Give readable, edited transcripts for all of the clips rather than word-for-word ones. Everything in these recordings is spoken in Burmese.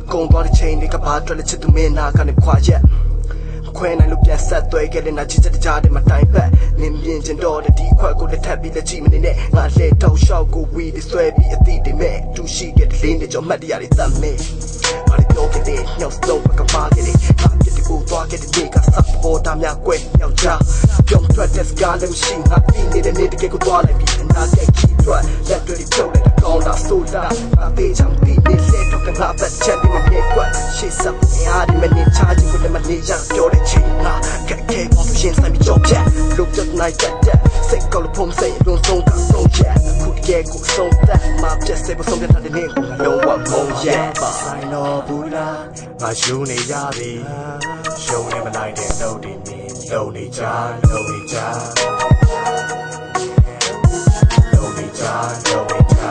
公သွားတဲ့ချိန်တွေကဘာအတွက်လဲချစ်သူမင်းနာကနေခွာရက်ခွဲနိုင်လို့ပြန်ဆက်သွဲခဲ့တဲ့နာချစ်တဲ့ကြားတဲ့မတိုင်ပတ်နင်းမြင်ကျင်တော့တဲ့ဒီခွက်ကိုလက်ထပ်ပြီးလက်ကြည့်မနေနဲ့ငါလှဲထောက်လျှောက်ကိုဝီးဆွဲပြီးအသည့်တွေမဲ့တူရှိခဲ့တဲ့လင်းတွေကြောင့်မှတ်တရတွေတတ်မဲ့ဘာလို့ပြောခဲ့တဲ့ညောင်စလုံးကပါခဲ့တဲ့ငါပြစ်ကိုသွားခဲ့တဲ့နေ့ကစပ်ပေါ်တာများကွယ်ယောက်ျားပြုံးထွက်တဲ့စကားလည်းမရှိငါပြီးနေတဲ့နေ့တကယ်ကိုသွားလိုက်ပြီးအနာကကြီးထွက်လက်တွေပြုတ်လိုက်ကောင်းတာဆိုတာငါသေးချမ်းပြီးနေလေတော့ကငါပတ်ချက်ပြီးမပြေကွက်ရှေ့ဆက်အားဒီမနေချာကြီးကိုလည်းမနေရပြောတဲ့ချိန်ငါကဲပေါ်သူရှင်ဆိုင်ပြီးကြောက်ပြlook just like that စိတ်ကောလို့ဖုံးစိတ်လုံးစုံကဆုံးချက်ခုတကယ်ကိုဆုံးသက်မှာပြက်စေဖို့ဆုံးတဲ့တဲ့နေ့ကိုလုံးဝမုံရဲပါဆိုင်တော့ဘူးလားငါယူနေရပြီရှုံးနေမလိုက်တဲ့နှုတ်တွေမြင်လုံးနေကြလုံးနေကြလုံးနေကြလုံးနေကြ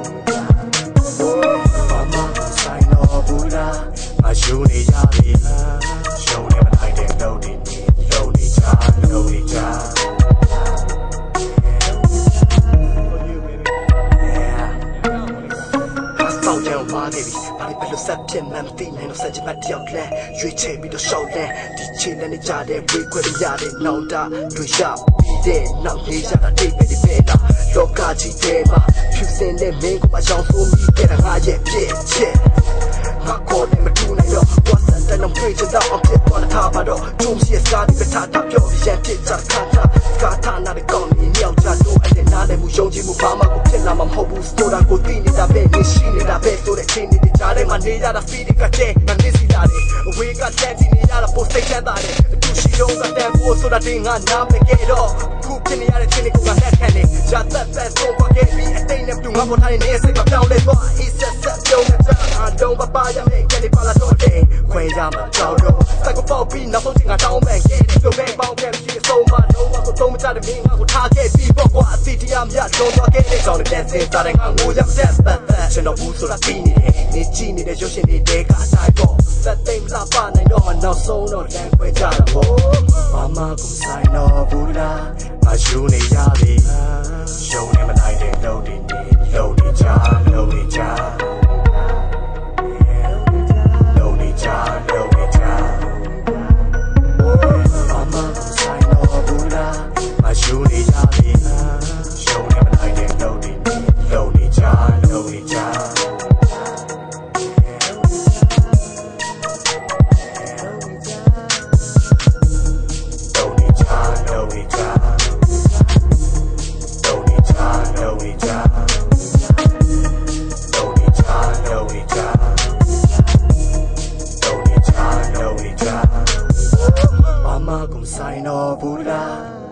ဘာမှဆိုင်တော့ဘူးလားငါယူနေရပြီရှုံးနေမလိုက်တဲ့နှုတ်တွေမြင်လုံးနေကြလုံးနေကြဆက်ပြတ်မှန်သိနိုင်တော့စัจပတ်တယောက်လဲရွေးချယ်ပြီးတော့ရှောက်လဲဒီချိန်နဲ့နေကြတဲ့ဝေခွဲရတဲ့နောင်တတွေရပြီးတဲ့နောက်လေးရတာတိတ်ပဲဒီပဲတာလောကကြီးထဲမှာဖြူစင်တဲ့မင်းကိုအကြောင်းဆိုမိခဲ့တာငါရဲ့ပြည့်ချက်ငါကိုလည်းမထူနိုင်တော့ဝတ်စံတဲ့နှပြေချတော့အဖြစ်ပေါ်လာပါတော့ကျုံစီစကားဒီကထားတာပြောရန်ဖြစ်ချခါတာစကားထားနာတဲ့ကောင်းကြီးမြောက်ချတော့အဲ့တဲ့နားလည်းမယုံကြည်မှုဘာမှကိုဖြစ်လာမှာမဟုတ်ဘူးစတိုတာကိုသိနေတာပဲနေရှိနေတာပဲဆိုတဲ့ချိန်တွေကြားထဲမှာနေရတာဖီးဒီကတဲ့ငါနေစီလာတယ်အဝေးကတန်းစီနေရတာပိုစိတ်ချမ်းသာတယ်အတူရှိတော့ကတန်းဖို့ဆိုတာတင်ငါနားမခဲ့တော့ခုဖြစ်နေရတဲ့ချိန်တွေကလက်ခံနေရသက်သက်ဆုံးသွားခဲ့ပြီးအတိတ်နဲ့ပြူငါပေါ်ထားတဲ့နေစိတ်ကပြောင်းလဲသွားအစ်ဆက်ဆက်ပြုံးနေတာအလုံးပပရမယ်ကလေးပါလာတော့တယ်ခွဲရမှာကြောက်တော့စက်ကိုပေါက်ပြီးနောက်ဆုံးချိန်ကတောင်းမဲ့ခဲ့တယ်လိုပဲပေါင်းခဲ့ပြီးအဆုံးမလုံးဝကိုသုံးမချတဲ့မင်းငါကိုထားခဲ့ပြီးပေါ့ကွာအစီတရားမြတ်လုံးသွားခဲ့တဲ့ကြောင့်လည်းစင်စားတဲ့ငါငိုရတဲ့ပတ်သက်ကျွန်တော်ဘူးဆိုတာပြီးနေတယ်နေကြည့်နေတဲ့ရုပ်ရှင်တွေတဲကအတိုင်းပေါ့သက်သိမ်းလာပါနိုင်တော့နောက်ဆုံးတော့လမ်းခွဲကြတာပေါ့ဘာမှကိုဆိုင်တော့ဘူးလားငါယူနေရပြီရှုံးနေမလိုက်တဲ့လုံးတွေနေလုံးနေကြလုံးနေကြလုံးနေကြလုံးနေကြဘာမှကိုဆိုင်တော့ဘူးလားငါယူနေရပြီရှုံးနေမလိုက်တဲ့လုံးတွေနေလုံးနေကြလုံးနေကြဆိုင်တော့ဘူးလား